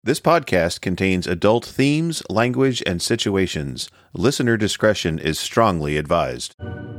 This podcast contains adult themes, language, and situations. Listener discretion is strongly advised.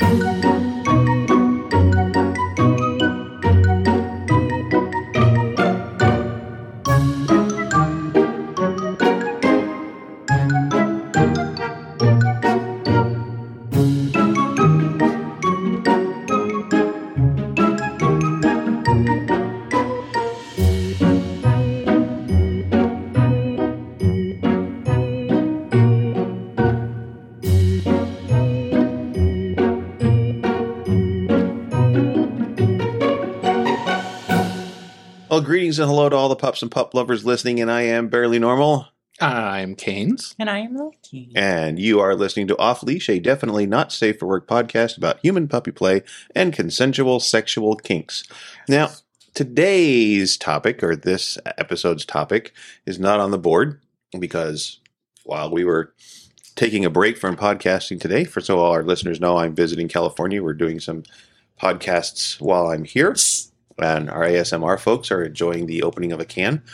Well, greetings and hello to all the pups and pup lovers listening, and I am Barely Normal. I'm Canes. And I am Loki. And you are listening to Off Leash, a definitely not safe for work podcast about human puppy play and consensual sexual kinks. Now, today's topic, or this episode's topic, is not on the board because while we were taking a break from podcasting today, so all our listeners know I'm visiting California. We're doing some podcasts while I'm here. And our ASMR folks are enjoying the opening of a can.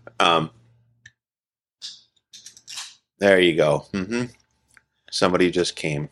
There you go. Mm-hmm. Somebody just came.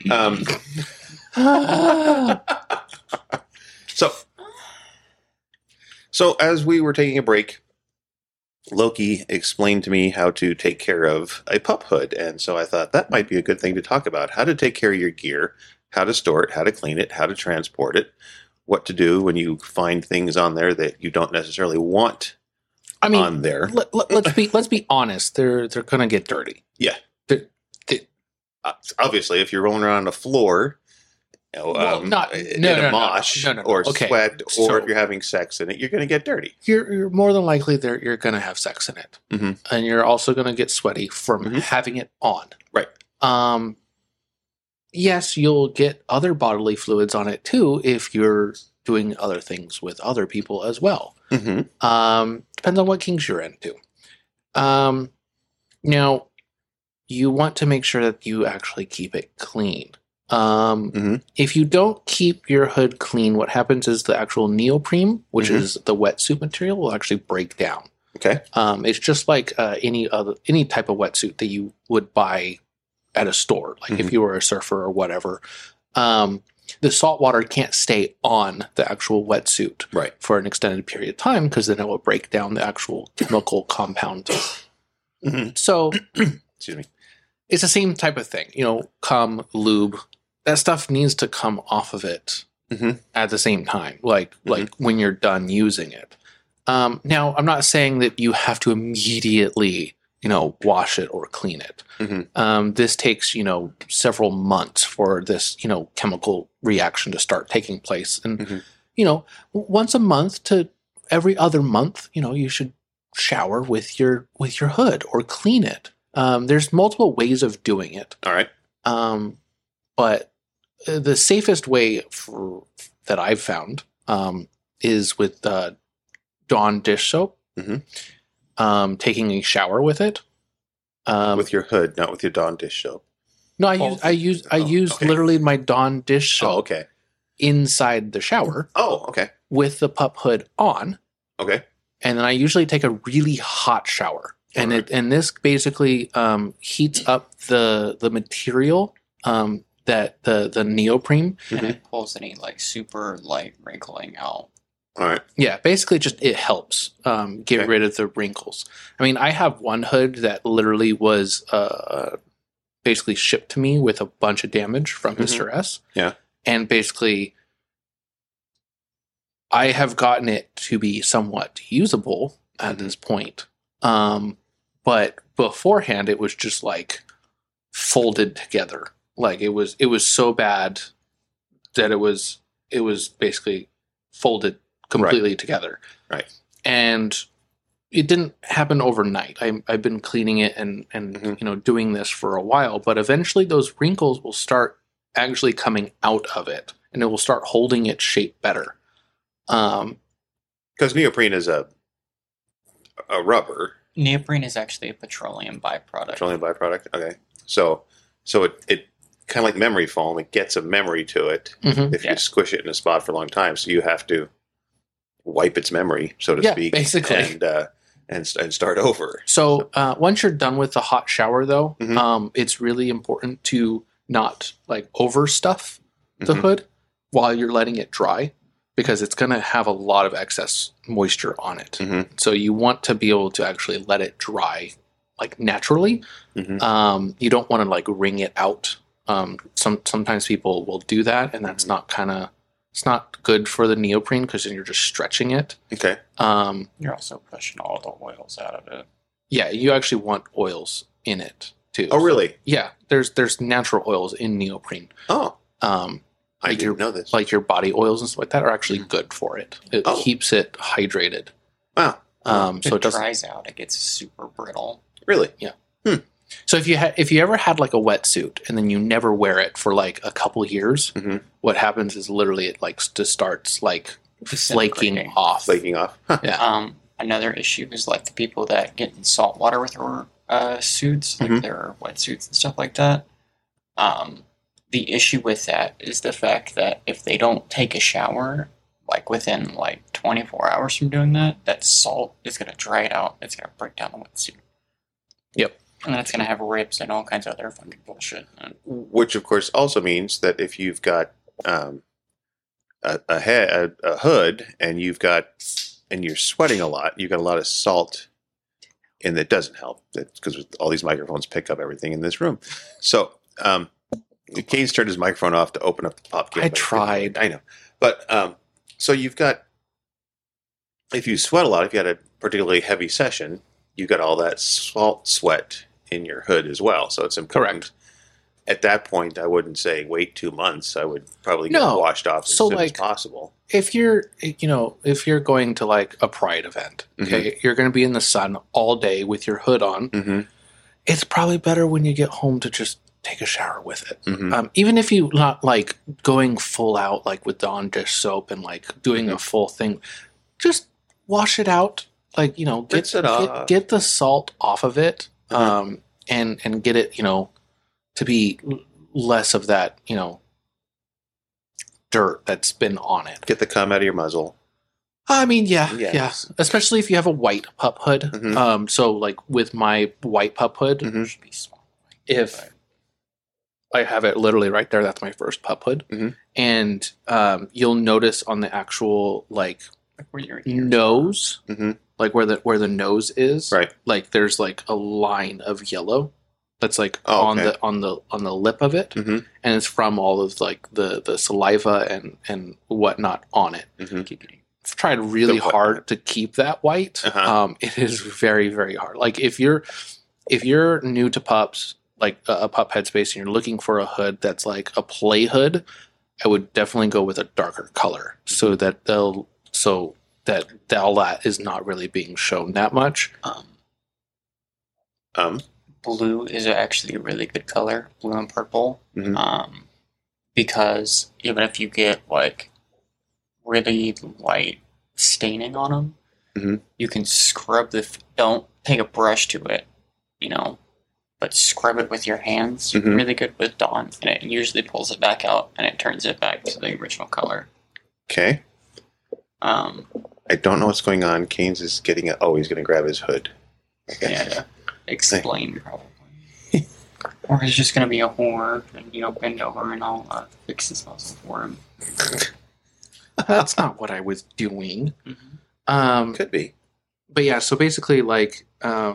So as we were taking a break, Loki explained to me how to take care of a pup hood. And so I thought that might be a good thing to talk about. How to take care of your gear, how to store it, how to clean it, how to transport it. What to do when you find things on there that you don't necessarily want on there. Let's be honest. They're gonna get dirty. Yeah. Obviously, if you're rolling around on the floor, in a mosh or sweat, or if you're having sex in it, you're going to get dirty. You're more than likely you're going to have sex in it, and you're also going to get sweaty from having it on. Right. Yes, you'll get other bodily fluids on it too if you're doing other things with other people as well. Depends on what kinks you're into. Now, you want to make sure that you actually keep it clean. If you don't keep your hood clean, what happens is the actual neoprene, which is the wetsuit material, will actually break down. Okay. It's just like any type of wetsuit that you would buy at a store, like if you were a surfer or whatever. The salt water can't stay on the actual wetsuit for an extended period of time because then it will break down the actual chemical compound. So, excuse me, it's the same type of thing. Cum, lube, that stuff needs to come off of it at the same time, like when you're done using it. Now, I'm not saying that you have to immediately wash it or clean it. This takes, several months for this, chemical reaction to start taking place. And, once a month to every other month, you should shower with your hood or clean it. There's multiple ways of doing it. All right. But the safest way that I've found is with Dawn dish soap. Taking a shower with it. With your hood, not with your Dawn dish soap. No, I use literally my Dawn dish soap inside the shower. Oh, okay. With the pup hood on. Okay. And then I usually take a really hot shower. And this basically heats up the material that the neoprene. And it pulls any super light wrinkling out. All right. Yeah, basically it helps get rid of the wrinkles. I mean, I have one hood that literally was basically shipped to me with a bunch of damage from Mr. S. Yeah. And basically, I have gotten it to be somewhat usable at this point. But beforehand, it was just folded together. It was so bad that it was basically folded completely together. Right. And it didn't happen overnight. I've been cleaning it and doing this for a while, but eventually those wrinkles will start actually coming out of it and it will start holding its shape better. Because neoprene is a rubber. Neoprene is actually a petroleum byproduct. Okay. So it kind of like memory foam, it gets a memory to it if you squish it in a spot for a long time. So you have to wipe its memory, so to speak. Basically. and start over. So once you're done with the hot shower, though, Mhm. it's really important to not like overstuff the Mhm. hood while you're letting it dry, because it's going to have a lot of excess moisture on it. Mhm. So you want to be able to actually let it dry like naturally. Mhm. You don't want to like wring it out. Sometimes people will do that, and that's Mhm. it's not good for the neoprene, because then you're just stretching it. Okay. You're also pushing all the oils out of it. Yeah, you actually want oils in it too. Oh, really? Yeah, there's natural oils in neoprene. Oh, I Like didn't know this. Like your body oils and stuff like that are actually good for it. It Oh. keeps it hydrated. Wow. So If it it doesn't. dries out, it gets super brittle. Really? So if you ever had like a wetsuit and then you never wear it for like a couple years, Mhm. what happens is literally it like just starts like flaking Disintegrating. off. Flaking off. Huh. Yeah. Another issue is like the people that get in salt water with their suits, like Mhm. their wetsuits and stuff like that. The issue with that is the fact that if they don't take a shower, like within like 24 hours from doing that, that salt is going to dry it out. It's going to break down the wetsuit. Yep. And then it's going to have ribs and all kinds of other funky bullshit. And Which, of course, also means that if you've got a hood and you're sweating a lot, you've got a lot of salt, and that doesn't help. Because all these microphones pick up everything in this room. So, Kane's turned his microphone off to open up the pop can. I tried. I know, but so you've got, if you sweat a lot, if you had a particularly heavy session, you've got all that salt sweat in your hood as well. So it's important. Correct. At that point, I wouldn't say wait 2 months. I would probably get No. washed off as So, soon as like, possible. If you're going to like a pride event, okay, you're going to be in the sun all day with your hood on. Mm-hmm. It's probably better when you get home to just take a shower with it. Mm-hmm. Even if you not like going full out like with Dawn dish soap and like doing Mm-hmm. a full thing, just wash it out. Like, Rinse it off. get the salt off of it, Uh-huh. and get it, to be less of that, dirt that's been on it. Get the cum out of your muzzle. I mean, yeah. Yes. Especially if you have a white pup hood. Mhm. So like with my white pup hood, Mhm. should be small. if I have it literally right there, that's my first pup hood, Mhm. and you'll notice on the actual like Like where your ears nose, Mhm. like where the nose is, Right. like there's like a line of yellow that's like Oh, on okay. the lip of it, Mhm. and it's from all of like the saliva and whatnot on it. Mhm. keep getting. I've tried really The whatnot. hard to keep that white. Uh-huh. It is very, very hard. Like if you're new to pups, like a pup headspace, and you're looking for a hood that's like a play hood, I would definitely go with a darker color so that all that is not really being shown that much. Blue is actually a really good color, blue and purple. Mhm. Because even if you get like really light staining on them, Mhm. you can scrub don't take a brush to it, but scrub it with your hands Mhm. really good with Dawn, and it usually pulls it back out and it turns it back to the original color. Okay. Um, I don't know what's going on. Keynes is getting he's going to grab his hood. Okay. yeah, explain probably. Or he's just going to be a whore and, bend over and I'll fix his muzzle for him. That's not what I was doing. Mhm. Could be. But yeah, so basically like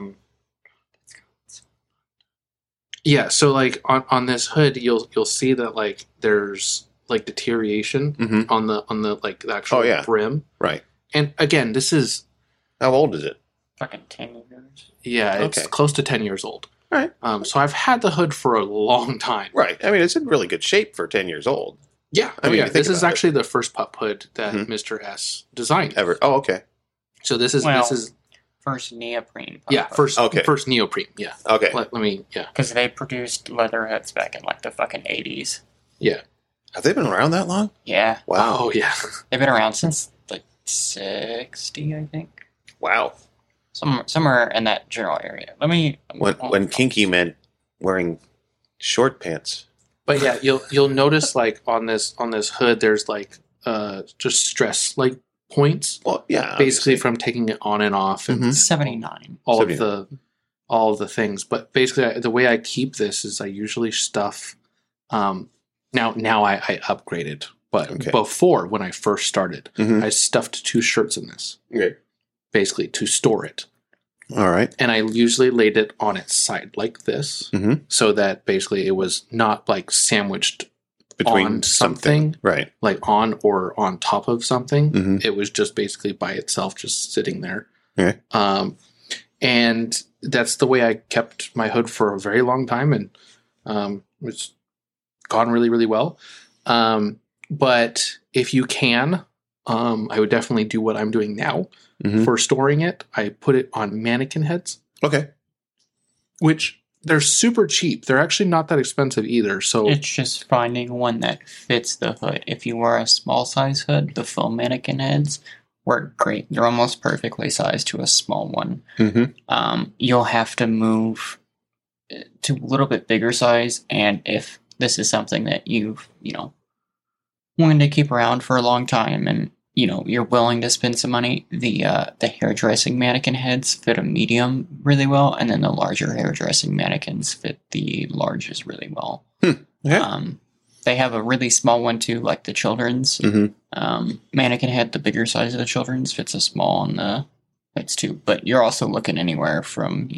yeah, so like on this hood you'll see that like there's like deterioration Mhm. on the like the actual Oh, yeah. brim. Right. And again, this is How old is it? Fucking 10 years. it's Okay. close to 10 years old. Right. So I've had the hood for a long time. Right. I mean, it's in really good shape for 10 years old. Yeah. I mean, yeah. you think This is about it. actually the first pup hood that Mhm. Mr. S designed. Ever. Oh, okay. So this is First neoprene. first neoprene. Yeah. Okay. Let me Because they produced leather hoods back in like the fucking 80s. yeah. Have they been around that long? Yeah. Wow. Oh yeah. They've been around since like 60, I think. Wow. Somewhere in that general area. When kinky meant wearing short pants. But yeah, you'll notice like on this hood there's like just stress like points. Well, yeah. Basically from taking it on and off and 79. all of the things. But basically the way I keep this is I usually stuff now I upgraded. But before, when I first started, I stuffed 2 shirts in this. Okay. Basically to store it. All right. And I usually laid it on its side like this, so that basically it was not like sandwiched between on something, right? Like on or on top of something. It was just basically by itself, just sitting there. Okay. And that's the way I kept my hood for a very long time, and it's gone really, really well. But if you can, I would definitely do what I'm doing now. For storing it, I put it on mannequin heads. Okay. Which they're super cheap. They're actually not that expensive either. So it's just finding one that fits the hood. If you wear a small size hood, the foam mannequin heads work great. They're almost perfectly sized to a small one. You'll have to move to a little bit bigger size, and if this is something that you've, wanted to keep around for a long time and you're willing to spend some money, the hairdressing mannequin heads fit a medium really well, and then the larger hairdressing mannequins fit the larges really well. Yeah. They have a really small one too, like the children's mannequin head. The bigger size of the children's fits a small on the heads too. But you're also looking anywhere from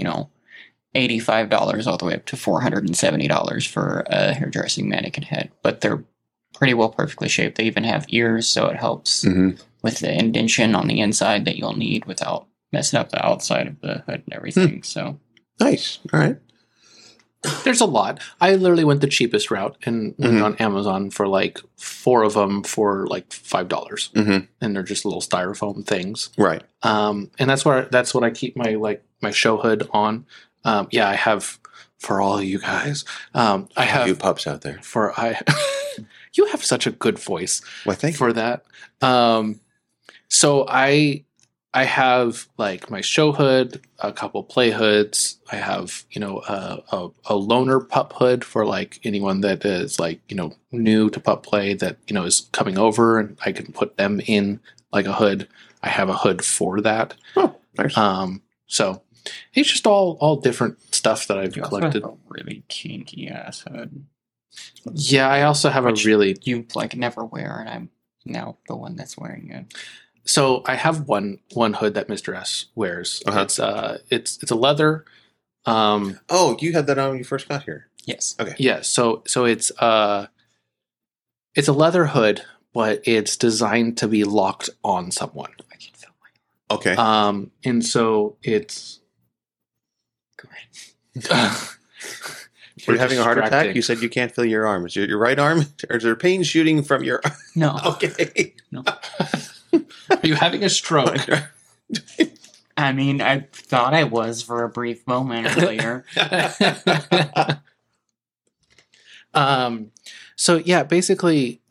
$85 all the way up to $470 for a hairdressing mannequin head. But they're pretty well perfectly shaped. They even have ears, so it helps with the indentation on the inside that you'll need without messing up the outside of the hood and everything. So nice. All right. There's a lot. I literally went the cheapest route and went on Amazon for like 4 of them for like $5, and they're just little styrofoam things, right? And that's what I keep my show hood on. I have for all of you guys. I have you pups out there. You have such a good voice. Well, thank you for that. So I have like my show hood, a couple play hoods. I have a loner pup hood for like anyone that is like new to pup play that is coming over, and I can put them in like a hood. I have a hood for that. Oh, nice. So it's just all different stuff that I've collected. Also have a really kinky ass hood. Yeah, I also have you like never wear, and I'm now the one that's wearing it. So I have one hood that Mr. S wears. It's a leather. You had that on when you first got here. Yes. Okay. Yeah. So it's a leather hood, but it's designed to be locked on someone. I can feel my Okay. And so it's. Go ahead. You're having a heart attack? You said you can't feel your arm. Is it your right arm? Or is there pain shooting from your arm? No. Okay. No. Are you having a stroke? I mean, I thought I was for a brief moment earlier. So yeah, basically,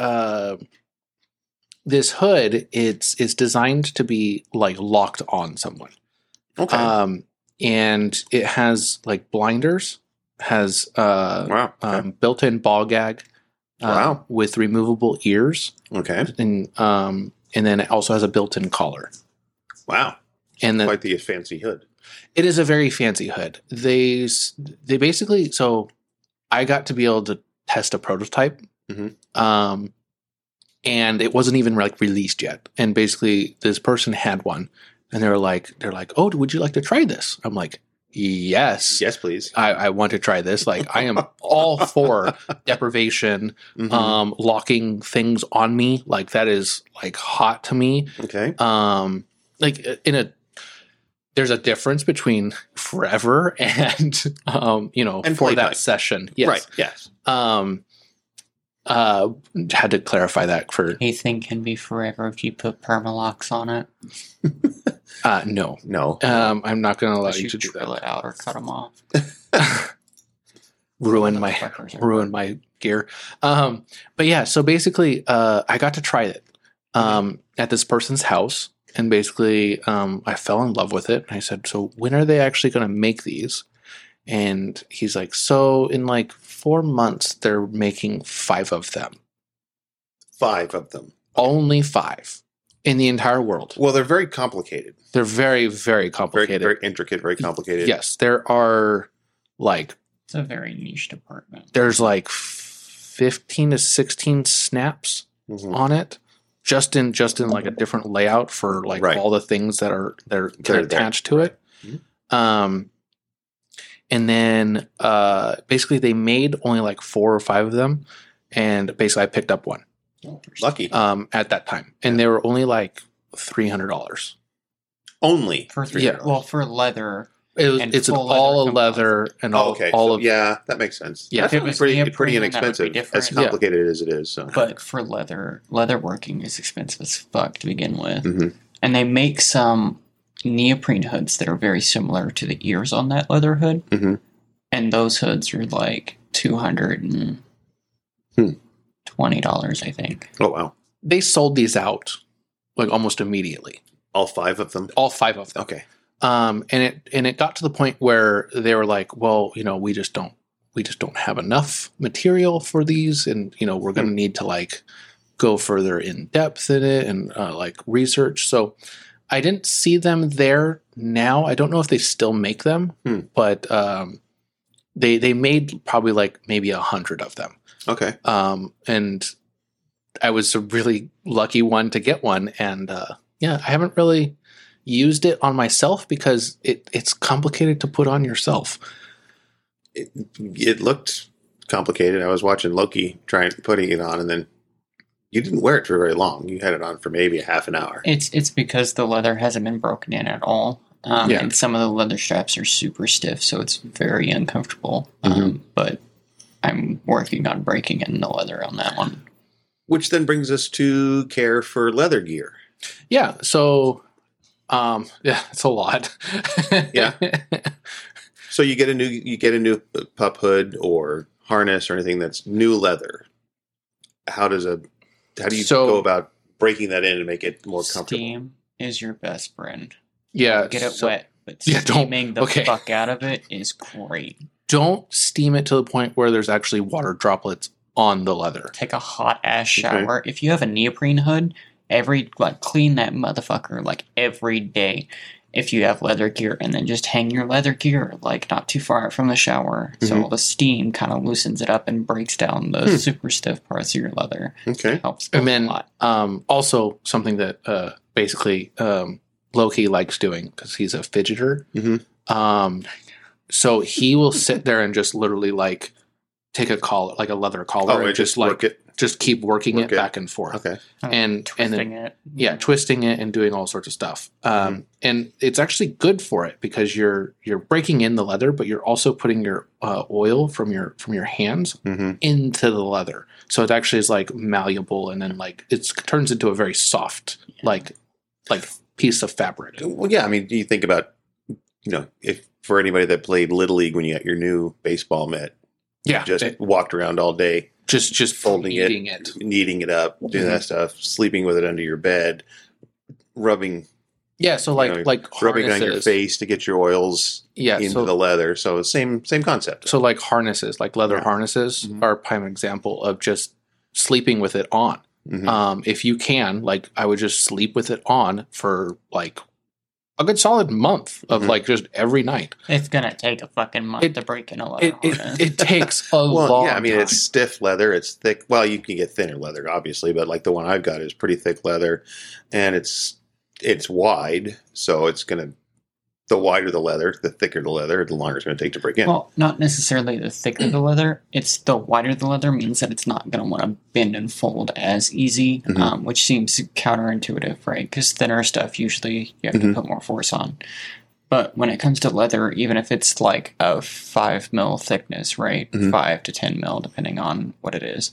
this hood it's designed to be like locked on someone. Okay. And it has like blinders. Has built-in ball gag with removable ears. Okay. And then it also has a built-in collar. Wow. And then quite the fancy hood. It is a very fancy hood. They basically, so I got to be able to test a prototype. And it wasn't even like released yet. And basically this person had one, and they're like, "Oh, would you like to try this?" I'm like, yes, please. I want to try this. Like, I am all for deprivation, locking things on me. Like, that is like hot to me. Okay. There's a difference between forever and and for that time. Session. Yes. Right. Yes. Had to clarify that for Anything can be forever if you put permalocks on it. No. I'm not going to allow you to do drill that. it out or cut them off. ruin my gear. But yeah, so basically, I got to try it at this person's house, and basically, I fell in love with it. I said, "So when are they actually going to make these?" And he's like, "So in like 4 months, they're making 5 of them. 5 of them. Only 5." in the entire world. Well, they're very complicated. They're very, very Very, complicated. very intricate, very complicated. Yes, there are like It's a very niche department. there's like 15 to 16 snaps Mhm. on it, just in like a different layout for like Right. all the things that are they're They're attached to it. Mhm. And then basically they made only like 4 or 5 of them, and basically I picked up one Lucky. at that time, and they were only like $300. Only. For three. Yeah. Well, for leather. And It's full all leather a leather and all, okay. all So, of yeah, that makes sense. Yeah. That's If it was pretty neoprene, pretty that would be inexpensive. different. As complicated as it is. So. But for leather working is expensive as fuck to begin with. Mhm. And they make some neoprene hoods that are very similar to the ears on that leather hood. Mhm. And those hoods are like $220, I think. Oh wow! they sold these out like almost immediately, All 5 of them. all 5 of them. Okay. And it got to the point where they were like, well, we just don't have enough material for these, and we're going to need to like go further in depth in it and like research. So I didn't see them there now. I don't know if they still make them, but they made probably like maybe 100 of them. Okay. And I was a really lucky one to get one, and I haven't really used it on myself because it's complicated to put on yourself. It looked complicated. I was watching Loki putting it on, and then you didn't wear it for very long. You had it on for maybe a half an hour. It's because the leather hasn't been broken in at all. Yeah. And some of the leather straps are super stiff, so it's very uncomfortable. Mhm. But I'm working on breaking in the leather on that one. Which then brings us to care for leather gear. Yeah. So, it's a lot. Yeah. So you get a new pup hood or harness or anything that's new leather. How do you go about breaking that in and make it more comfortable? Steam is your best friend. Yeah. Get it so wet, but Yeah, don't- steaming the okay. fuck out of it is great. Don't steam it to the point where there's actually water droplets on the leather. Take a hot ass shower. If you have a neoprene hood, clean that motherfucker like every day. If you have leather gear, and then just hang your leather gear like not too far from the shower, so all the steam kind of loosens it up and breaks down the super stiff parts of your leather. Okay. Helps And a then lot. also something that basically Loki likes doing because he's a fidgeter. Mhm. So he will sit there and just literally like take a collar, like a leather collar, and just like work it. just keep working Work it it. back and forth. Okay. And Twisting then it. twisting it and doing all sorts of stuff. And it's actually good for it because you're breaking in the leather, but you're also putting your oil from your hands Mm-hmm. into the leather. So it actually is like malleable, and then like it turns into a very soft like piece of fabric. Well, yeah. I mean, you think about, if for anybody that played Little League when you got your new baseball mitt, Yeah, just walked around all day, just folding kneading it, kneading it up, doing that stuff, sleeping with it under your bed, rubbing Yeah, so like rubbing it on your harnesses. face to get your oils Yeah, into the leather. So same concept. So like harnesses, like leather Yeah. harnesses Mhm. are a prime example of just sleeping with it on. Mhm. If you can, like I would just sleep with it on for like a good solid month of Mhm. like just every night. It's gonna take a fucking month It- to break in a leather harness. It takes a Well, long yeah, I mean time. it's stiff leather, it's thick. Well, you can get thinner leather, obviously, but like the one I've got is pretty thick leather, and it's wide, so it's gonna. The wider the leather, the thicker the leather, the longer it's going to take to break in. Well, not necessarily the thicker the leather. It's the wider the leather means that it's not going to want to bend and fold as easy, Mhm. which seems counterintuitive, right? Because thinner stuff usually you have Mhm. to put more force on. But when it comes to leather, even if it's like a 5 mil thickness, right? Mhm. 5 to 10 mil, depending on what it is.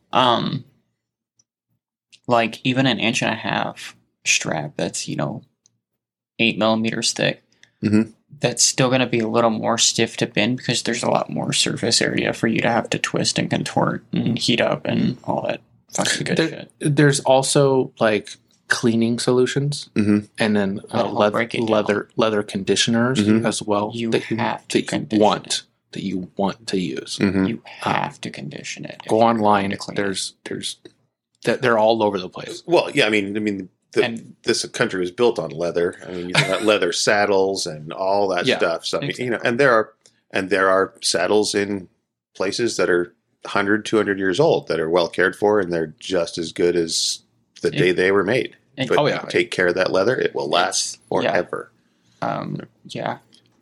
Like even an 1.5 inch strap that's, 8 millimeters thick, Mhm. that's still going to be a little more stiff to bend because there's a lot more surface area for you to have to twist and contort and heat up and all that fucking good shit. There's also like cleaning solutions, Mhm. and then That'll help break it down. leather conditioners Mhm. as well. You that have to that you condition want to use. Mhm. You have to condition it. if Go you're online. going to clean it. There's that they're all over the place. Well, yeah, I mean, this country was built on leather. I mean, you've got leather saddles and all that stuff. So, exactly. and there are saddles in places that are 100, 200 years old that are well cared for, and they're just as good as the day they were made. But you take care of that leather, it will last forever. Yeah,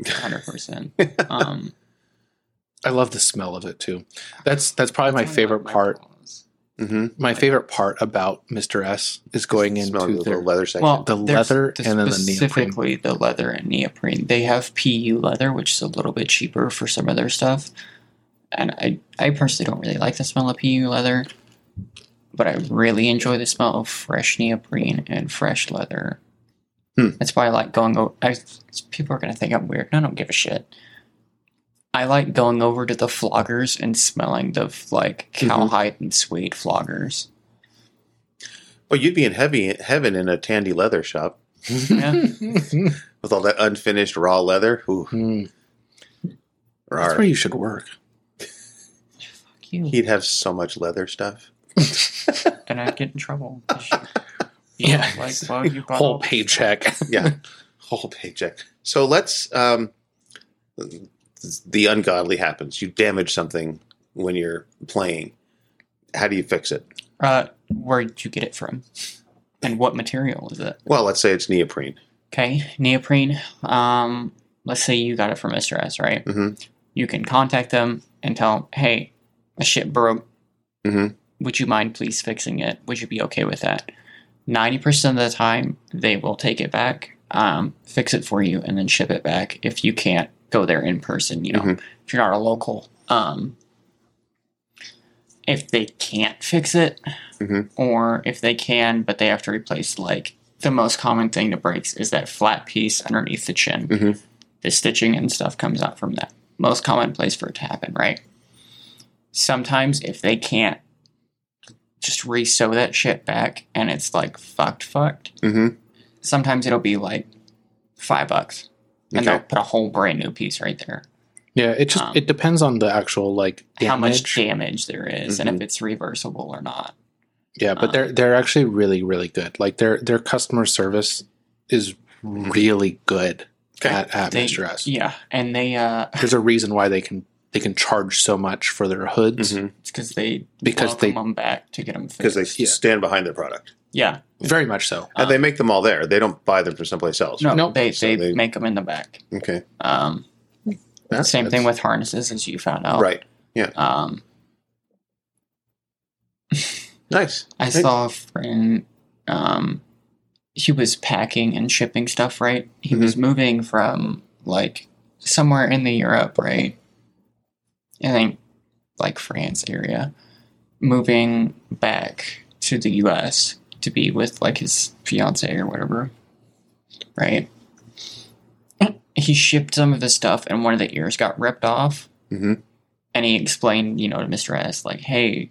100%. I love the smell of it too. That's probably my favorite part. Mm-hmm. My favorite part about Mr. S is going into the leather section. Well, the leather and then the neoprene. Specifically the leather and neoprene. They have PU leather, which is a little bit cheaper for some of their stuff. And I personally don't really like the smell of PU leather, but I really enjoy the smell of fresh neoprene and fresh leather. That's why I like going over. People are going to think I'm weird, and I don't give a shit. I like going over to the floggers and smelling the cowhide and suede floggers. Well, you'd be in heaven in a Tandy leather shop. Yeah. With all that unfinished raw leather. Ooh. That's where you should work. Fuck you. He'd have so much leather stuff. And I'd get in trouble. Yeah. Well, you got whole paycheck. Yeah. Whole paycheck. So let's... the ungodly happens. You damage something when you're playing. How do you fix it? Where'd you get it from? And what material is it? Well, let's say it's neoprene. Okay, neoprene. Let's say you got it from Mr. S, right? Mm-hmm. You can contact them and tell them, hey, my shit broke. Mm-hmm. Would you mind please fixing it? Would you be okay with that? 90% of the time, they will take it back, fix it for you, and then ship it back if you can't go there in person, if you're not a local. If they can't fix it, or if they can, but they have to replace, the most common thing that breaks is that flat piece underneath the chin. The stitching and stuff comes out from that. Most common place for it to happen, right? Sometimes if they can't just re-sew that shit back and it's fucked, sometimes it'll be $5. And they'll put a whole brand new piece right there. Yeah, it depends on the actual damage. How much damage there is, and if it's reversible or not. Yeah, but they're actually really, really good. Their customer service is really good at Mr. S. Yeah, and they there's a reason why they can charge so much for their hoods. It's because they welcome them back to get them fixed. Because they stand behind their product. Yeah. Very much so. And they make them all there. They don't buy them from someplace else. No, they make them in the back. Okay. Same thing with harnesses, as you found out. Right. Yeah. Nice. I saw a friend, he was packing and shipping stuff, right? He was moving from, somewhere in the Europe, right? I think, France area. Moving back to the U.S., to be with his fiance or whatever, right? He shipped some of the stuff and one of the ears got ripped off. And he explained, to Mr. S, hey,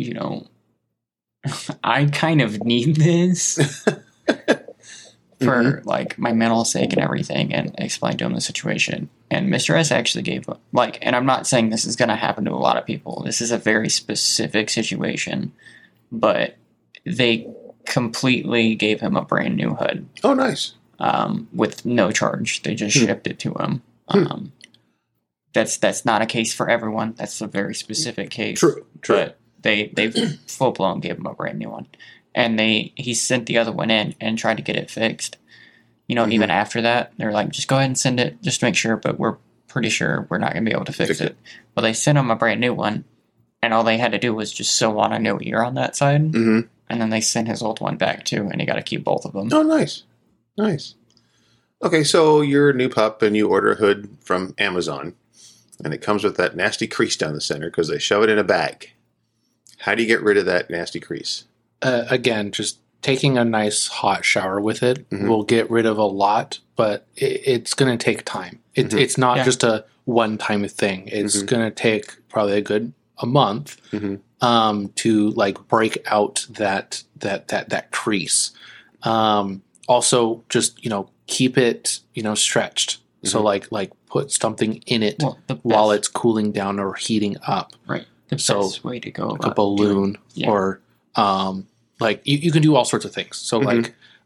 I kind of need this for my mental sake and everything, and explained to him the situation. And Mr. S actually gave and I'm not saying this is going to happen to a lot of people. This is a very specific situation, but they completely gave him a brand new hood. Oh, nice. With no charge. They just shipped it to him. That's not a case for everyone. That's a very specific case. True. But they full blown gave him a brand new one. And he sent the other one in and tried to get it fixed. Even after that, they're like, just go ahead and send it, just to make sure, but we're pretty sure we're not going to be able to fix it. Well, they sent him a brand new one, and all they had to do was just sew on a new ear on that side. And then they sent his old one back too, and he got to keep both of them. Oh, nice. Nice. Okay, so you're a new pup and you order a hood from Amazon, and it comes with that nasty crease down the center because they shove it in a bag. How do you get rid of that nasty crease? Again, just taking a nice hot shower with it will get rid of a lot, but it's going to take time. It's not just a one-time thing. It's going to take probably a month to break out that crease. Also, just keep it stretched. So put something in it while it's cooling down or heating up. Right. The best way to go about a balloon or you can do all sorts of things. So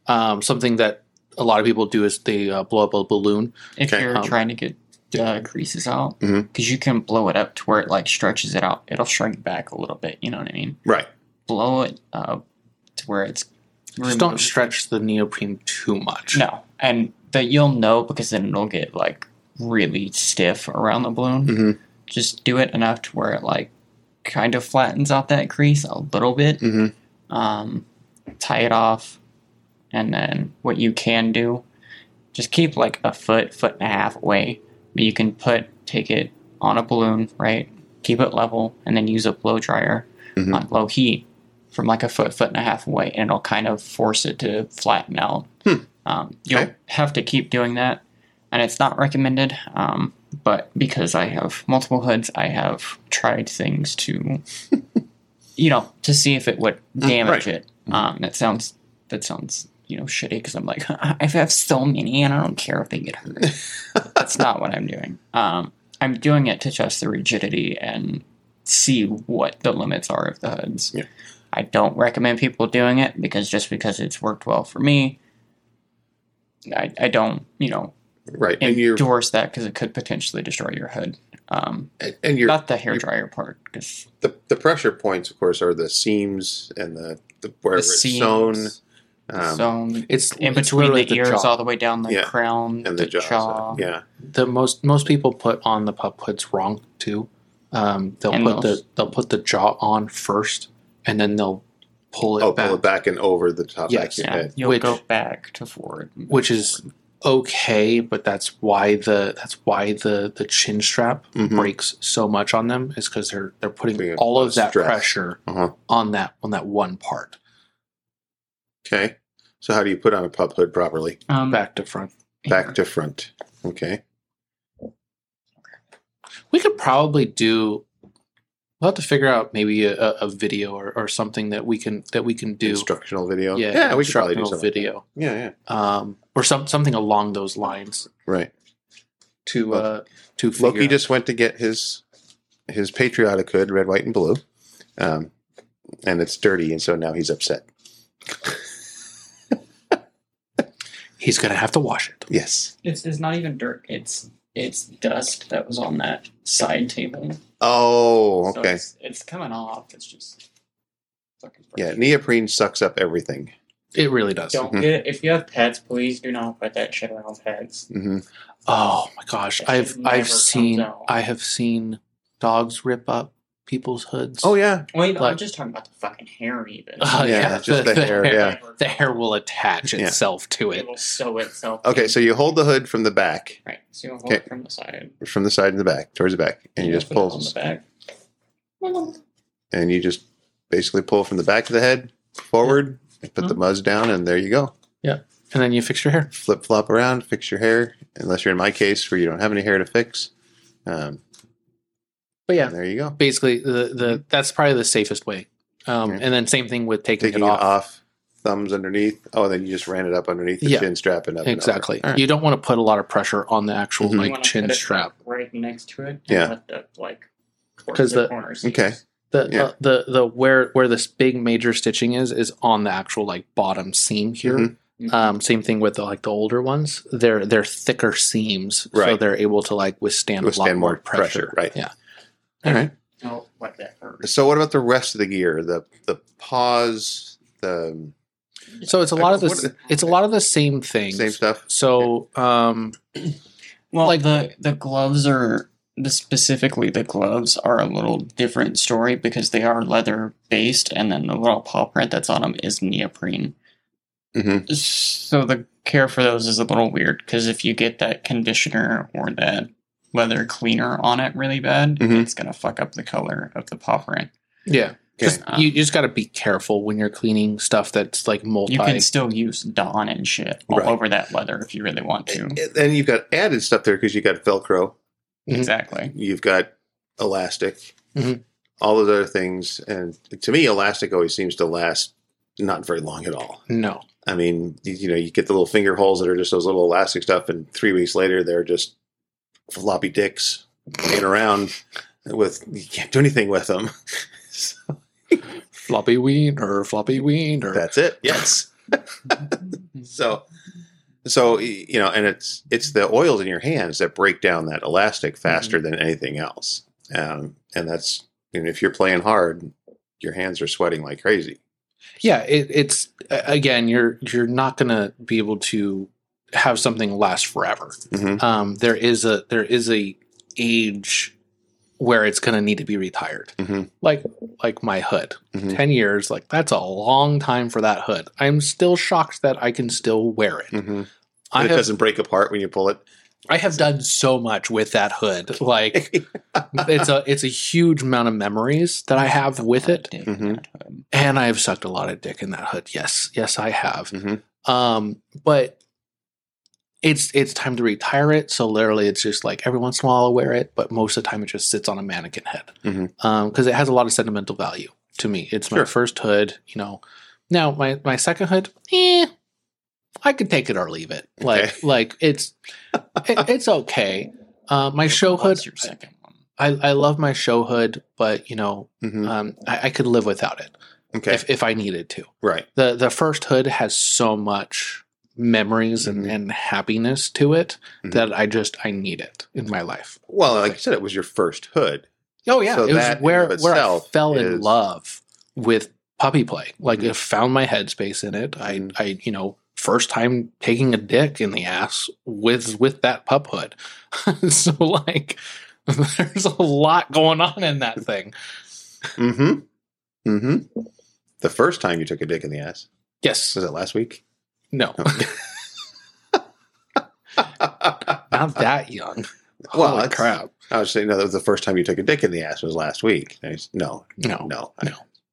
Something that a lot of people do is they blow up a balloon. If Okay. you're trying to get creases out, Mhm. because you can blow it up to where it like stretches it out. It'll shrink back a little bit. You know what I mean? Right. Blow it up to where it's Just don't removed. stretch the neoprene too much. No, and you'll know because then it'll get like really stiff around the balloon. Mhm. Just do it enough to where it like kind of flattens out that crease a little bit. Mhm. Tie it off, and then what you can do, just keep like a foot and a half away. But you can take it on a balloon, right? Keep it level, and then use a blow dryer Mhm. on low heat from like a foot and a half away, and it'll kind of force it to flatten out. You'll Okay. have to keep doing that, and it's not recommended. But because I have multiple hoods, I have tried things to, to see if it would damage right. it. That sounds shitty because I'm like, I have so many and I don't care if they get hurt. That's not what I'm doing. I'm doing it to test the rigidity and see what the limits are of the hoods. Yeah. I don't recommend people doing it because it's worked well for me. I don't, Right. And you're endorse that because it could potentially destroy your hood. and you're Not the hair dryer part, because the pressure points, of course, are the seams and the wherever it's sewn. It's in it's between literally the ears, jaw. all the way down the Yeah. crown, And the jaw. jaw. So, yeah. The most people put on the pup hoods wrong too. They'll And put the jaw on first, and then they'll pull it back, Pull it back and over the top Yes. back of your Yeah, head. you'll Which- go back to forward, which is okay, but that's why the chin strap Mhm. breaks so much on them is because they're putting Putting all a of that stress. pressure Uh-huh. on that one part, Okay. So how do you put on a pup hood properly? back to front. Back to front. Okay. We could probably do. We'll have to figure out maybe a video or something that we can do. Instructional video. Yeah, we could probably do instructional something. video. Yeah. Or something along those lines Right. to figure Loki out. just went to get his patriotic hood, red, white, and blue, and it's dirty, and so now he's upset. He's gonna have to wash it. Yes. It's not even dirt. It's dust that was on that side table. Oh, So okay. it's coming off. It's just fucking. Yeah, neoprene sucks up everything. It really does. Don't Mhm. get if you have pets, please do not put that shit around pets. Hmm. Oh my gosh, That shit never I have comes seen dogs rip up people's hoods. Oh yeah. Wait, I'm Like- just talking about the fucking hair, even. Yeah, just the hair, yeah. The hair will attach Yeah. itself to It it. will sew itself. Okay, in. so you hold the hood from the back, Right, so you hold Okay. it from the side. and the back, towards the back, and you just put it pull, on the back. and you just basically pull from the back of the head forward, put the muzz down, and there you go. And then you fix your hair. Flip flop around, fix your hair, unless you're in my case where you don't have any hair to fix. But yeah, And there you go. basically that's probably the safest way. Yeah. And then same thing with taking Taking it it off. off, thumbs underneath. Oh, and then you just ran it up underneath the Yeah. chin strap and up. and over. Exactly. All right. You don't want to put a lot of pressure on the actual Mhm. You like wanna chin put it, strap. like, right next to it. And Yeah. let the, like, towards 'Cause the- corners. Okay. The Yeah. the where this big major stitching is on the actual like bottom seam here. Mhm. Same thing with the older ones. They're thicker seams, so Right. they're able to like withstand a lot more pressure. right. Yeah. All right. Oh, what that hurt. So what about the rest of the gear? The paws, the So it's a lot of What- this. It's a lot of the same things. same stuff. So Well, Like- the gloves are specifically the gloves are a little different story because they are leather based, and then the little paw print that's on them is neoprene. Mhm. So the care for those is a little weird because if you get that conditioner or that leather cleaner on it really bad, Mhm. it's gonna fuck up the color of the paw print. yeah, Okay. you just got to be careful when you're cleaning stuff that's like multi. You can still use Dawn and shit all Right. over that leather if you really want to. And then you've got added stuff there because you got Velcro, Mhm. Exactly. you've got elastic, Mhm. all those other things. And to me, elastic always seems to last not very long at all. No. I mean, you get the little finger holes that are just those little elastic stuff, and 3 weeks later, they're just floppy dicks laying around you can't do anything with them. So Floppy ween or that's it. Yes. So and it's the oils in your hands that break down that elastic faster than anything else. And that's, if you're playing hard, your hands are sweating like crazy. Yeah, it's again, you're not going to be able to have something last forever. Mm-hmm. There is a age where it's going to need to be retired. Mm-hmm. Like my hood, Mm-hmm. 10 years, like that's a long time for that hood. I'm still shocked that I can still wear it. Mm-hmm. It doesn't break apart when you pull it. I have done so much with that hood. Like it's a huge amount of memories that I have with it. Mm-hmm. And I have sucked a lot of dick in that hood. Yes, I have. Mm-hmm. But it's time to retire it. So literally, it's just like every once in a while I'll wear it, but most of the time it just sits on a mannequin head because it has a lot of sentimental value to me. It's my first hood. Now my second hood, I could take it or leave it. Like it's okay. My show hood. What's your second one? I love my show hood, but Mm-hmm. I could live without it. Okay. If I needed to. Right. The first hood has so much memories and happiness to it that I need it in my life. Well, like you said, it was your first hood. Oh yeah, So it was that where in of I itself fell in is- love with puppy play. Like it found my headspace in it. I first time taking a dick in the ass with that pup hood. So like there's a lot going on in that thing. Mm-hmm. Mm-hmm. The first time you took a dick in the ass, Yes. was it last week? No. Not that young. Well, Holy that's- crap. I was saying, no, that was the first time you took a dick in the ass was last week. No. No. Okay.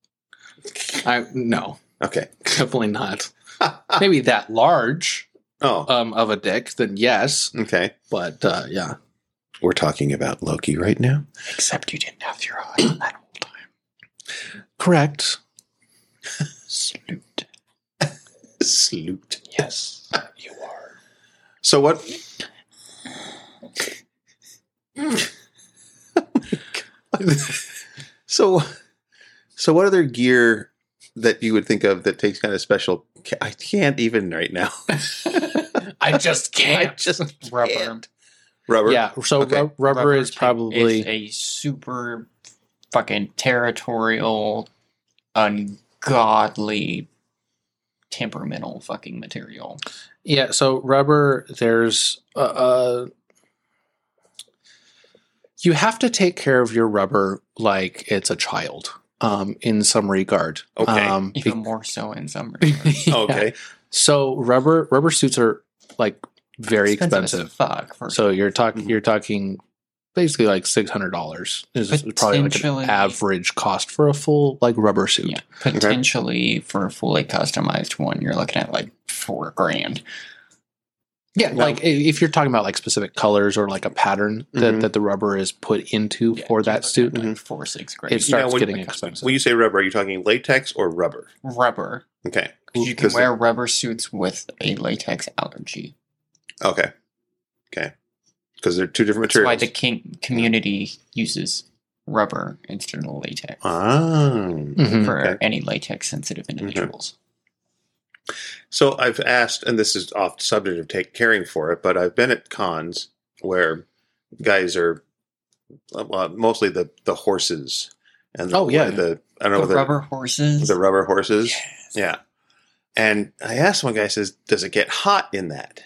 No. Okay. Definitely not. Maybe that large Oh, of a dick, then yes. okay. But yeah. We're talking about Loki right now. Except you didn't have your eye on that whole time. Correct. Salute. Salute. Yes, you are. So what? So what other gear that you would think of that takes kind of special? I can't even right now. I just can't. Rubber. Rubber. Yeah. So Okay. rubber is probably is a super fucking territorial, ungodly, temperamental fucking material. Yeah, so rubber, there's you have to take care of your rubber like it's a child, in some regard. Okay. Even more so in some regards. Yeah. Okay. So rubber suits are like very as expensive. fuck. So you're talking basically like $600 is probably like an Potentially- average cost for a full like rubber suit. Yeah, potentially for a fully customized one, you're looking at like $4,000. Yeah, like if you're talking about like specific colors or like a pattern Mhm. that the rubber is put into Yeah, for you're that looking suit, at like $4,000-6,000. it starts when- getting expensive. When you say rubber, are you talking latex or rubber? Rubber. Okay. 'Cause you can 'Cause wear rubber suits with a latex allergy. Okay. Because they're two different That's why materials. the kink community uses rubber instead of latex Mhm. for okay. any latex sensitive individuals. So I've asked, and this is off subject of caring for it, but I've been at cons where guys are mostly the horses and Oh, yeah. I don't know The rubber horses. the rubber horses. Yes. Yeah. And I asked one guy, says, does it get hot in that?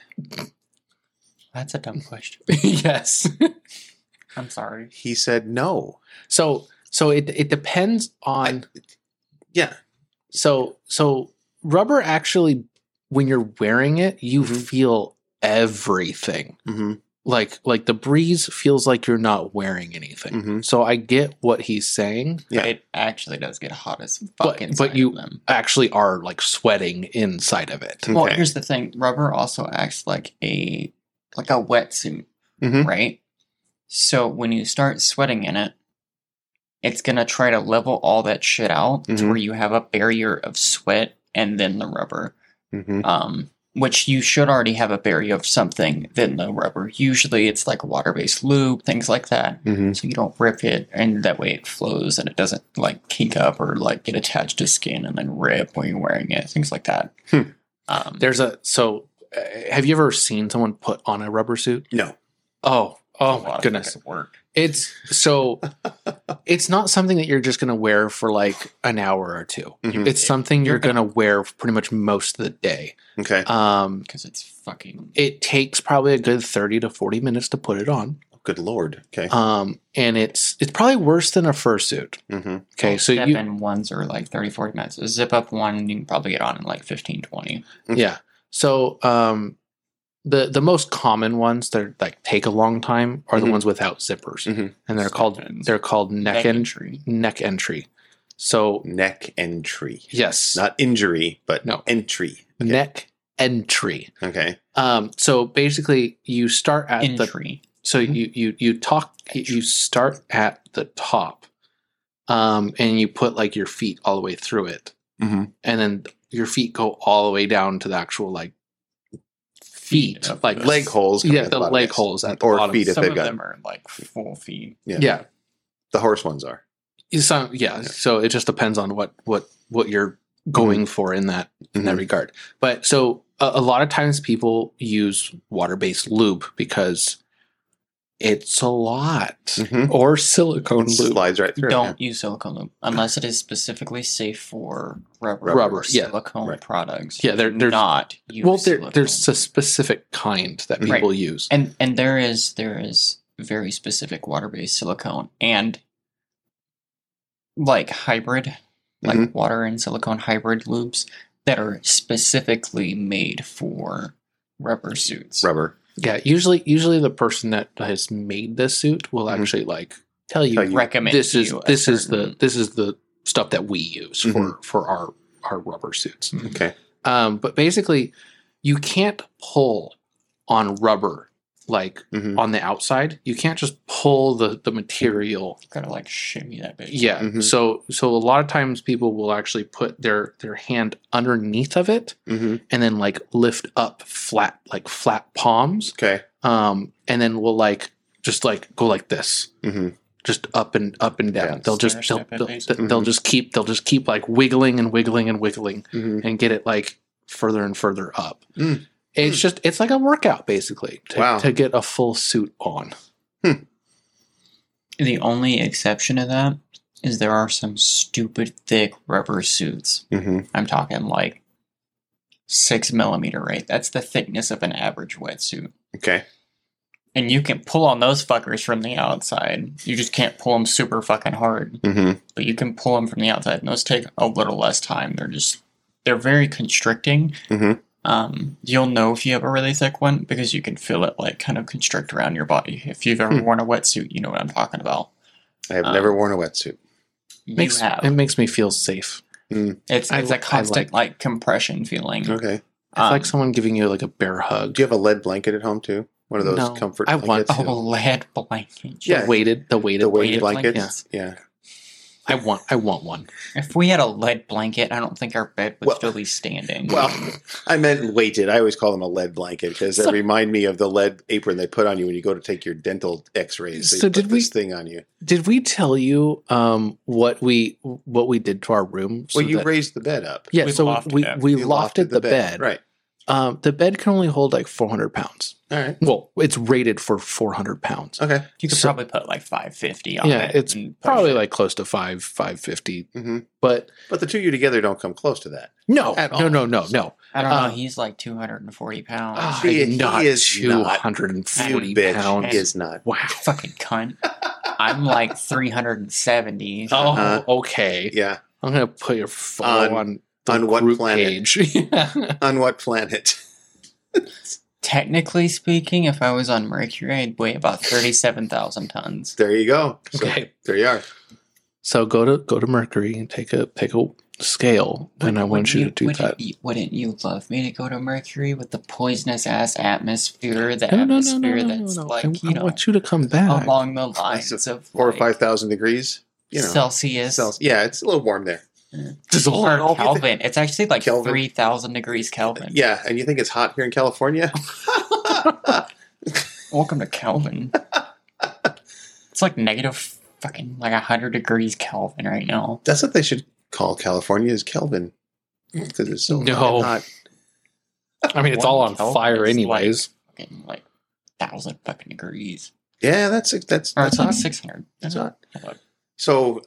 That's a dumb question. Yes. I'm sorry. He said no. So it depends on Yeah. so rubber actually when you're wearing it, you Mhm. feel everything. Mm-hmm. Like the breeze feels like you're not wearing anything. Mhm. So I get what he's saying. Yeah. It actually does get hot as fuck But inside you- of them. Actually are like sweating inside of it. Well, Okay. here's the thing. Rubber also acts like a wetsuit, Mhm. right? So when you start sweating in it, it's gonna try to level all that shit out to Mhm. where you have a barrier of sweat and then the rubber. Mm-hmm. Which you should already have a barrier of something than the rubber. Usually it's like water-based lube, things like that. Mm-hmm. So you don't rip it, and that way it flows and it doesn't like kink up or like get attached to skin and then rip when you're wearing it. Things like that. Have you ever seen someone put on a rubber suit? No. Oh a lot my of goodness. fucking work. It's not something that you're just going to wear for like an hour or two. Mhm. It's something you're going to wear pretty much most of the day. Okay. Because it's fucking. It takes probably a good 30 to 40 minutes to put it on. Good Lord. Okay. And it's probably worse than a fursuit. Mm-hmm. Okay. So Step in ones are like 30, 40 minutes. A zip up one, you can probably get on in like 15, 20. yeah. So, the most common ones that like take a long time are the Mhm. ones without zippers, Mhm. and they're called neck entry. So Neck entry. yes, Not injury, but No. entry. Okay. neck entry. Okay. So basically, you start at the Entry. so you start at the top, and you put like your feet all the way through it, Mm-hmm. and then your feet go all the way down to the actual like feet, of like the- Leg holes. come Yeah, at the bottom, leg yes. holes at the or bottom. feet if Some they've of got them are like full feet. Yeah. The horse ones are. So it just depends on what you're going for in that Mhm. regard. But so a lot of times people use water-based lube because it's a lot, Mhm. or silicone It lube. slides right through. Don't use silicone lube unless it is specifically safe for rubber Rubber, or yeah. silicone Right. products. Yeah, Do there's not use Well, silicone. there's a specific kind that Right. people use. and there is very specific water-based silicone and like hybrid, like Mhm. water and silicone hybrid lubes that are specifically made for rubber suits. Rubber. Yeah, usually the person that has made this suit will Mhm. actually like tell you, Tell you Recommend this is you a this is certain- the stuff that we use Mhm. for our rubber suits. Okay. But basically, you can't pull on rubber like Mhm. on the outside. You can't just pull the material. Gotta like shimmy that bitch. Yeah. Mhm. So a lot of times people will actually put their hand underneath of it Mm-hmm. and then like lift up flat palms. Okay. And then we'll like just like go like this. Mm-hmm. Just up and down. Yeah, they'll just stair step it, basically. they'll just keep like wiggling and wiggling and wiggling Mm-hmm. and get it like further and further up. Mm. It's like a workout basically Wow. to get a full suit on. The only exception to that is there are some stupid thick rubber suits. Mm-hmm. I'm talking like 6 millimeter, right? That's the thickness of an average wetsuit. Okay. And you can pull on those fuckers from the outside. You just can't pull them super fucking hard. Mm-hmm. But you can pull them from the outside. And those take a little less time. They're very constricting. Mhm. You'll know if you have a really thick one because you can feel it like kind of constrict around your body. If you've ever worn a wetsuit, you know what I'm talking about. I have never worn a wetsuit. You have. It makes me feel safe. It's I a constant like compression feeling. Okay. It's like someone giving you like a bear hug. Do you have a lead blanket at home too? One of those No, comfort I want blankets? to. Oh, lead blanket. Yeah. The weighted The weighted weighted blankets? blankets? Yeah. I want one. If we had a lead blanket, I don't think our bed would Well- still be standing. Well, I meant weighted. I always call them a lead blanket because they remind me of the lead apron they put on you when you go to take your dental x-rays. They So put did this thing on you. Did we tell you what we did to our room? Well, you raised the bed up. Yeah, We so lofted it. we You lofted the bed. Right. The bed can only hold like 400 pounds. All right. Well, it's rated for 400 pounds. Okay. you could so- probably put like 550 on Yeah, it. it's and push probably it. like close to 550. Mm-hmm. But But the two of you together don't come close to that. no, At all. no. I don't know. uh, He's like 240 pounds. He not is not. 240 You bitch pounds. is not. Wow. Fucking cunt. I'm like 370. Oh, Uh-huh. okay. Yeah. I'm gonna put your photo on the on what group planet? page. On what planet? Technically speaking, if I was on Mercury, I'd weigh about 37,000 tons. There you go. So, Okay. There you are. So go to Mercury and take a scale, and I want you to do that. Wouldn't you love me to go to Mercury with the poisonous ass atmosphere? The No. atmosphere that's like, I want you to come back. along the lines of 4,000 or like, 5,000 degrees. You know. Celsius. Yeah, it's a little warm there. Just a Or little- Kelvin. It's actually like Kelvin. 3,000 degrees Kelvin. Yeah, and you think it's hot here in California? Welcome to Kelvin. It's like negative fucking like 100 degrees Kelvin right now. That's what they should call California is Kelvin. Because it's so No. hot. I mean, it's all on kelp fire is anyways. Like 1,000 fucking degrees. Yeah, that's Or it's hot. like 600. That's hot. Hold on. So,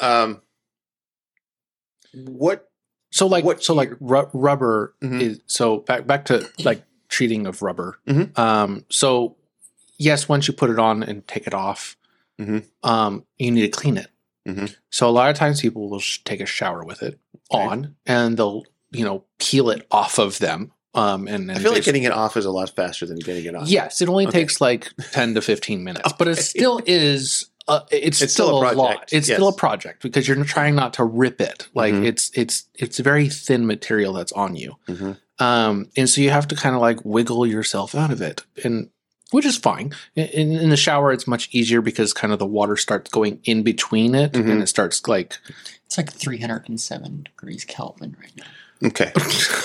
what? So like What so like year? rubber Mhm. is so back to like treating of rubber. Mhm. So yes, once you put it on and take it off, Mhm. You need to clean it. Mhm. So a lot of times people will take a shower with it Okay. on, and they'll peel it off of them. And I feel like getting it off is a lot faster than getting it on. yes, it only Okay. takes like 10 to 15 minutes, but it still is. It's still a lot. project, It's yes. still a project because you're trying not to rip it. Like Mhm. it's a very thin material that's on you. Mhm. And so you have to kind of like wiggle yourself out of it, and which is fine. In the shower, it's much easier because kind of the water starts going in between it, Mhm. and it starts like. It's like 307 degrees Kelvin right now. Okay.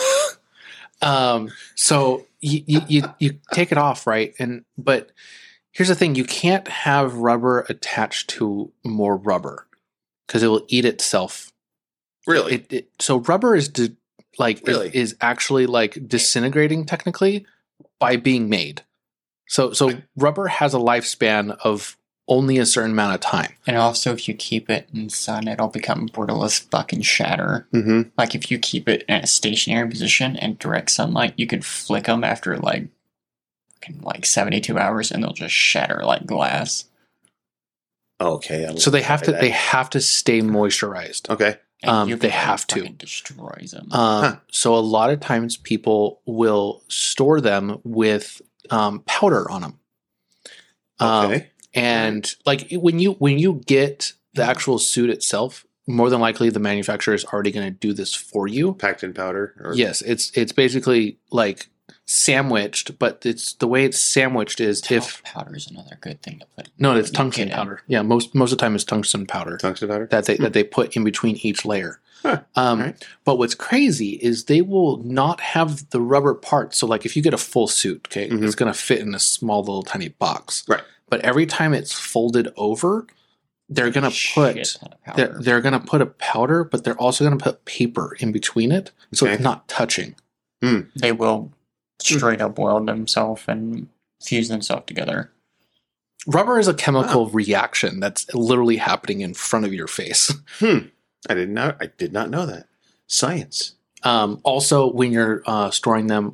So you take it off, right? But here's the thing: you can't have rubber attached to more rubber because it will eat itself. Really? So rubber is Really? is actually like disintegrating technically by being made. So rubber has a lifespan of only a certain amount of time. And also, if you keep it in the sun, it'll become brittle as fucking shatter. Mm-hmm. Like, if you keep it in a stationary position and direct sunlight, you can flick them after, like, fucking, like 72 hours, and they'll just shatter like glass. Okay. So they have to stay moisturized. Okay. And They have to. fucking destroys them. So a lot of times people will store them with powder on them. Okay. And like when you get the actual suit itself, more than likely the manufacturer is already going to do this for you. Packed in powder. Or... Yes, it's basically like sandwiched, but it's the way it's sandwiched is Talc powder is another good thing to put. no, it's you tungsten get it. powder. Yeah, most of the time it's tungsten powder Tungsten powder. that they put in between each layer. Huh. Right. But what's crazy is they will not have the rubber parts. So like if you get a full suit, okay, Mhm. it's going to fit in a small little tiny box. Right. But every time it's folded over, they're going to Shit put ton of powder. they're going to put a powder, but they're also going to put paper in between it, so Okay. it's not touching. They will straight up weld themselves and fuse themselves together. Rubber is a chemical reaction that's literally happening in front of your face. I did not know that. Science. Also, when you're storing them,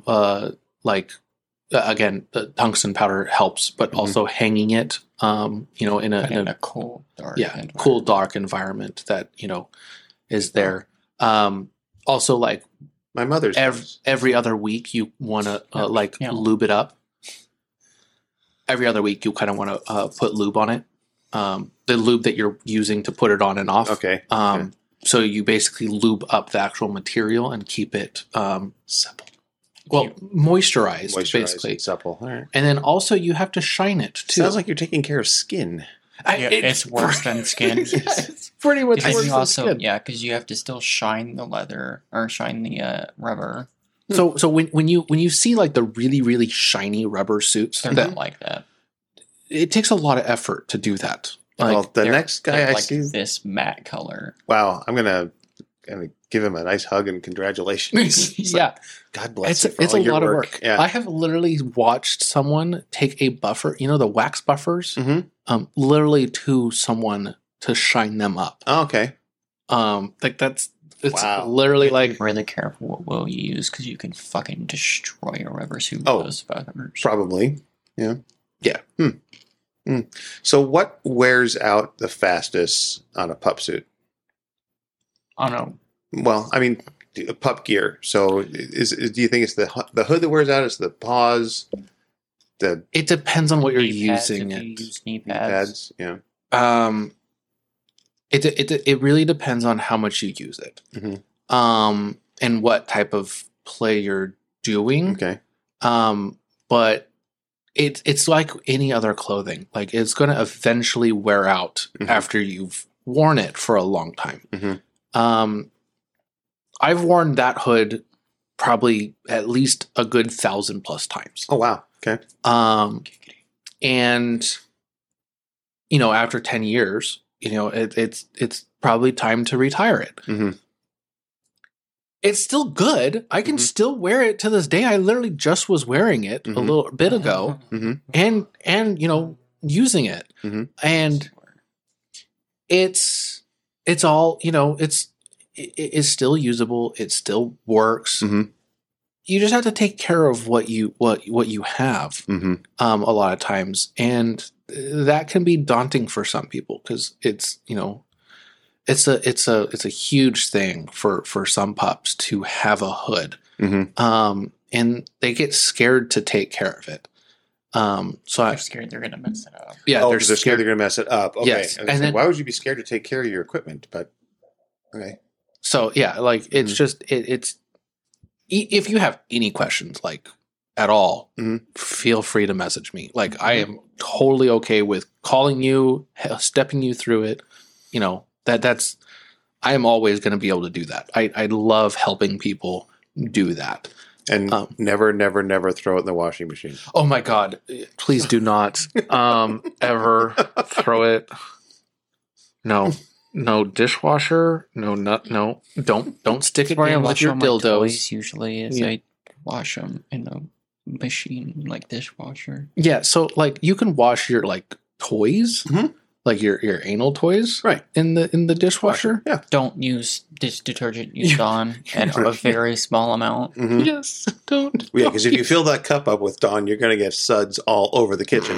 again, the tungsten powder helps, but Mhm. also hanging it, in But in a a cool, dark environment. cool, dark environment that is there. Also, like My mother's house. every other week, you want to Yeah. lube it up. Every other week, you kind of want to put lube on it. The lube that you're using to put it on and off. Okay. So you basically lube up the actual material and keep it Supple. moisturized, Moisturized basically. and supple. All right. And then also you have to shine it too. Sounds like you're taking care of skin. Yeah, it's worse than skin. It's pretty much Because worse you than also, skin. because you have to still shine the leather or shine the rubber. So when you see like the really really shiny rubber suits, They're that not like that. it takes a lot of effort to do that. Like, Well, the They're- next guy they're I like see. this matte color. Wow. I'm gonna give him a nice hug and congratulations. It's like, yeah, God bless you. for it's all a your lot of work. Yeah. I have literally watched someone take a buffer, the wax buffers, Mhm. literally to someone to shine them up. Oh, okay. It's Wow. literally like Be really careful what will you use because you can fucking destroy a rubber suit with Oh, those buffers. Probably. Yeah. Yeah. So what wears out the fastest on a pup suit? I don't know. Well, I mean, pup gear. So do you think it's the hood that wears out? It's the paws, the it depends on what you're Knee pads, using if you it. use knee pads? pads. Yeah. It really depends on how much you use it, Mhm. and what type of play you're doing. Okay. But it's like any other clothing. Like it's going to eventually wear out Mhm. after you've worn it for a long time. Mhm. I've worn that hood probably at least a good 1,000+ times. Oh wow. Okay. And after 10 years, it's probably time to retire it. Mhm. it's still good. I can still wear it to this day. I literally just was wearing it a little bit ago, and using it, and it's all it's still usable. It still works. You just have to take care of what you have a lot of times, and that can be daunting for some people because it's a huge thing for some pups to have a hood, and they get scared to take care of it. So they're scared they're gonna mess it up. Yeah, they're scared they're gonna mess it up. Okay, yes. and then, why would you be scared to take care of your equipment? But okay, so yeah, like it's just it's. If you have any questions, like at all, feel free to message me. Like I am totally okay with calling you, stepping you through it. That's I am always going to be able to do that. I love helping people do that. And never throw it in the washing machine. Oh my God! Please do not ever throw it. No dishwasher. No. Don't stick it in with your dildos. Usually, is I wash them in a machine like dishwasher. Yeah, so like you can wash your like toys, like your anal toys, right, in the dishwasher. Yeah, don't use dish detergent. Use Dawn and a very small amount. Yes, don't. Yeah, because if you fill that cup up with Dawn, you're gonna get suds all over the kitchen.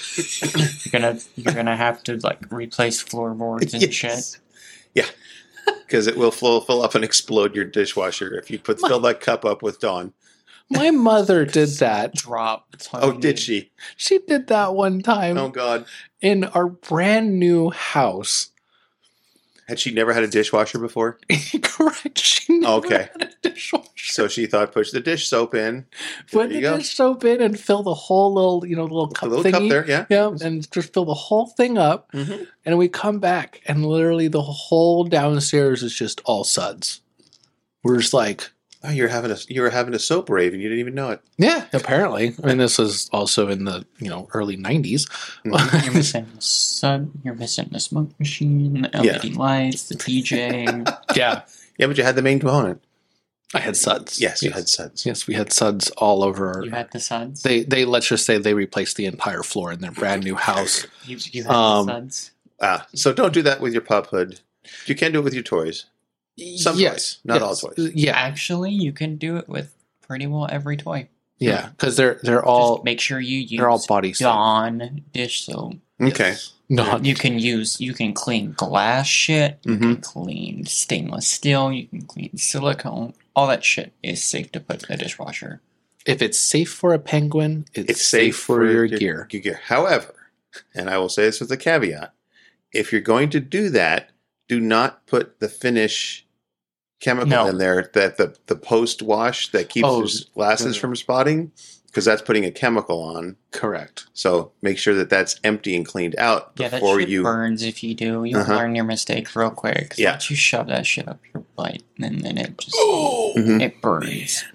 you're gonna have to like replace floorboards and shit. Yeah, because it will fill up and explode your dishwasher if you fill that cup up with Dawn. My mother did that. Drop. Oh, did she? She did that one time. Oh God! In our brand new house. Had she never had a dishwasher before? Correct. She never had a dishwasher. So she thought, push the dish soap in. Put the dish soap in and fill the whole little cup thingy. Cup there, yeah. Yeah, and just fill the whole thing up. And we come back, and literally the whole downstairs is just all suds. We're just like, oh, you were having a soap rave, and you didn't even know it. Yeah, apparently. I mean, this was also in the early 90s. You're missing the sud. You're missing the smoke machine, the LED lights, the TJ. Yeah, but you had the main component. I had suds. Yes, you had suds. Yes, we had suds all over. You had the suds? They let's just say they replaced the entire floor in their brand new house. You had the suds? So don't do that with your pup hood. You can do it with your toys. Some toys, not all toys. Yeah, actually, you can do it with pretty well every toy. Yeah, because they're all. Just make sure you use they're all body Dawn dish soap. Okay. No, you can clean glass shit. You can clean stainless steel. You can clean silicone. All that shit is safe to put in the dishwasher. If it's safe for a penguin, it's safe for your gear. However, and I will say this with a caveat: if you're going to do that, do not put the finish chemical in there, that the post wash that keeps glasses from spotting, because that's putting a chemical on. Correct. So make sure that that's empty and cleaned out before that shit burns. If you do, you'll learn your mistake real quick. Yeah, once you shove that shit up your butt, and then it just it burns.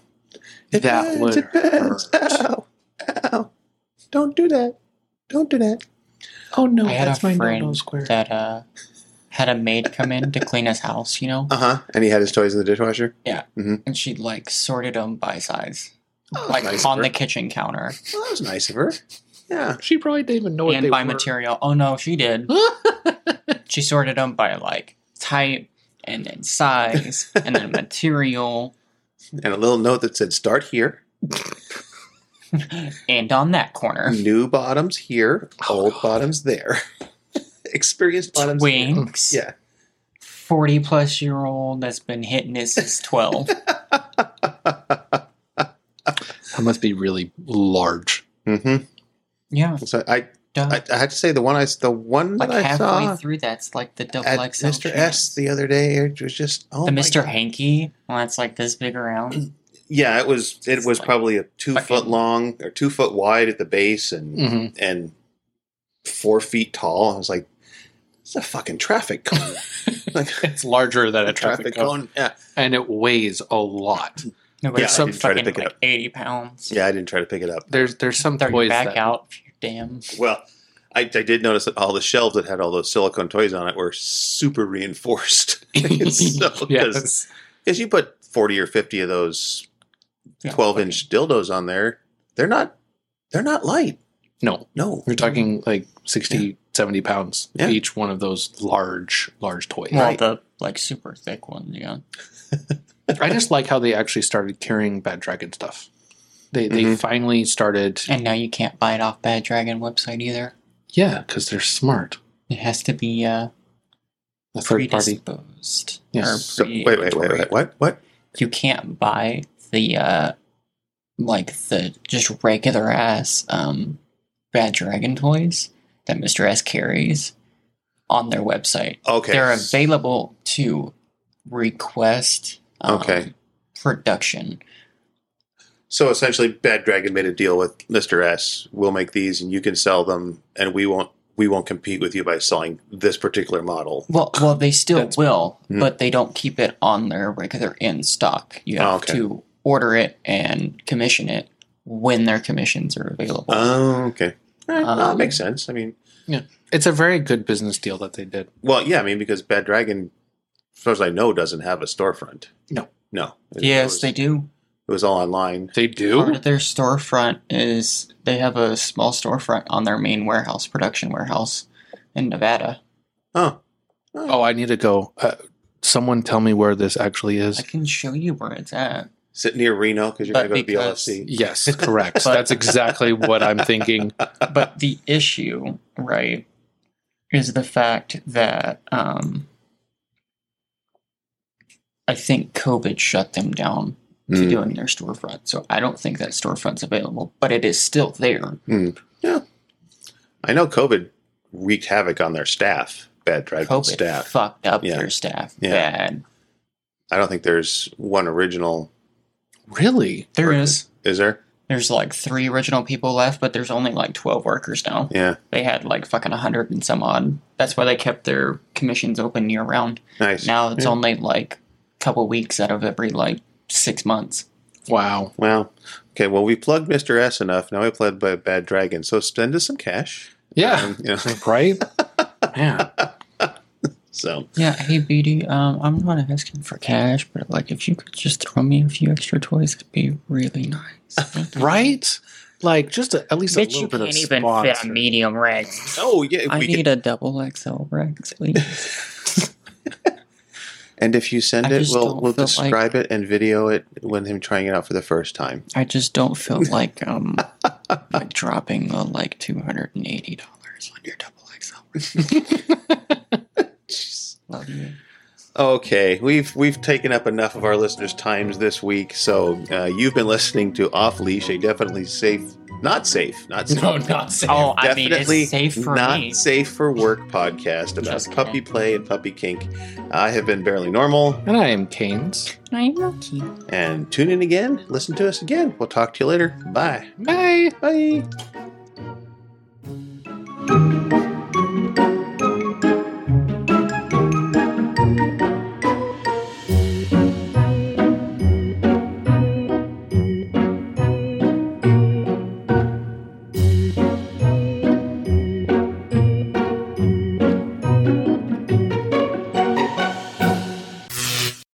That would hurt. Ow! Don't do that! Don't do that! Oh no! I had that's a my friend square. that had a maid come in to clean his house. And he had his toys in the dishwasher. Yeah, and she sorted them by size. Nice on the kitchen counter. Well, that was nice of her. Yeah. She probably didn't even know what they were. And by material. Oh, no, she did. She sorted them by, type, and then size, and then material. And a little note that said, start here. And on that corner. New bottoms here, old bottoms there. Experienced bottoms Twinks. There. Yeah. 40-plus-year-old that's been hitting this since 12. That must be really large. Yeah. So I had to say the one that I saw halfway through that's like the double at XL Mr. S the other day. It was just the Mr. Hanky. Well, that's like this big around. Yeah, it was probably a 2 foot long or 2 foot wide at the base and 4 feet tall. I was like, it's a fucking traffic cone. It's larger than a traffic cone. Yeah, and it weighs a lot. No, but I didn't try to pick it up. 80 pounds. Yeah, I didn't try to pick it up. There's some toys back out. Damn. Well, I did notice that all the shelves that had all those silicone toys on it were super reinforced. Because you put 40 or 50 of those Yeah, 12-inch dildos on there. They're not light. No. No. You're talking like 60, 70 pounds Yeah. each one of those large toys. Well, Right. the like super thick ones, yeah. I just like how they actually started carrying Bad Dragon stuff. They Mhm. finally started. And now you can't buy it off Bad Dragon website either. Yeah, because they're smart. It has to be A third party. predisposed. Yes. Or So, wait. What? You can't buy the like the just regular ass Bad Dragon toys that Mr. S carries on their website. Okay. They're available to request Okay. production. So essentially, Bad Dragon made a deal with Mr. S. We'll make these, and you can sell them, and we won't compete with you by selling this particular model. Well, they still That's- will, Hmm. but they don't keep it on their regular in stock. You have okay. to order it and commission it when their commissions are available. Oh, okay. All right. Well, that Um, makes sense. I mean, It's a very good business deal that they did. well, yeah. I mean, because Bad Dragon, as far as I know, doesn't have a storefront. No. Yes, they do. It was all online. They Part do? of their storefront is they have a small storefront on their main warehouse, production warehouse in Nevada. Oh. Oh, I need to go. Someone tell me where this actually I is. can show you where it's at. Sit near Reno because you're But going to go to because- BLSC. Yes, correct. But- That's exactly what I'm thinking. But the issue, right, is the fact that I think COVID shut them down to Mm. doing their storefront. So I don't think that storefront's available, but it is still there. I know COVID wreaked havoc on their staff. Bad Dragon COVID staff. fucked up Yeah. their staff Yeah. bad. I don't think there's one original. Really? There Worker. is. Is there? There's like 3 original people left, but there's only like 12 workers now. Yeah. They had like fucking 100 and some odd. That's why they kept their commissions open year round. Nice. Now it's Yeah. only like a couple weeks out of every like 6 months. Wow. Well, okay. Well, we plugged Mr. S enough. Now we plugged by Bad Dragon. So spend us some cash. Yeah. You know, Right? Yeah. so Yeah, hey BD, I'm not asking for cash, but like if you could just throw me a few extra toys, it'd be really nice. Thank you. Right? Like, just at least a Bitch, little you bit of can't even sponsor. fit a medium Rex. oh yeah, I we need could, a double XL Rex, please. and if you send I it, just we'll don't feel describe it and video it when him trying it out for the first time. I just don't feel like like dropping like $280 on your double XL Rex. Love you. Okay, we've taken up enough of our listeners' times this week, so you've been listening to Off Leash, a definitely not safe. No, not safe. Oh, I mean, Definitely it's safe for not me. safe for work podcast about Just puppy kidding. play and puppy kink. I have been Barely Normal, And I am Canes. I'm lucky. and tune in again. Listen to us again. We'll talk to you later. Bye. Bye. Bye.